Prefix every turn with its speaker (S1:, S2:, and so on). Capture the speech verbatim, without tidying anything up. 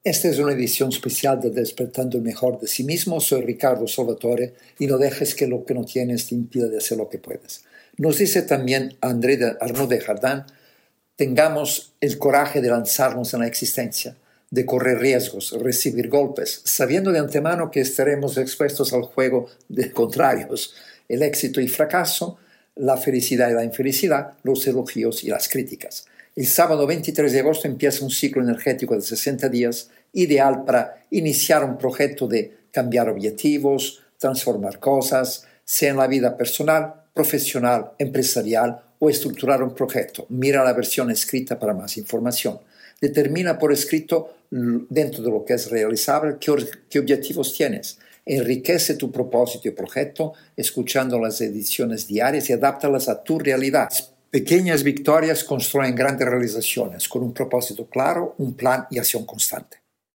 S1: Esta es una edición especial de Despertando el Mejor de Sí Mismo. Soy Ricardo Salvatore y no dejes que lo que no tienes te impida de hacer lo que puedes. Nos dice también André de Arnaud de Jardin, tengamos el coraje de lanzarnos en la existencia, de correr riesgos, recibir golpes, sabiendo de antemano que estaremos expuestos al juego de contrarios, el éxito y fracaso, la felicidad y la infelicidad, los elogios y las críticas. El sábado veintitrés de agosto empieza un ciclo energético de sesenta días, ideal para iniciar un proyecto de cambiar objetivos, transformar cosas, sea en la vida personal, profesional, empresarial o estructurar un proyecto. Mira la versión escrita para más información. Determina por escrito, dentro de lo que es realizable, qué, qué objetivos tienes. Enriquece tu propósito y proyecto escuchando las ediciones diarias y adáptalas a tu realidad. Pequeñas victorias construyen grandes realizaciones con un propósito claro, un plan y acción constante.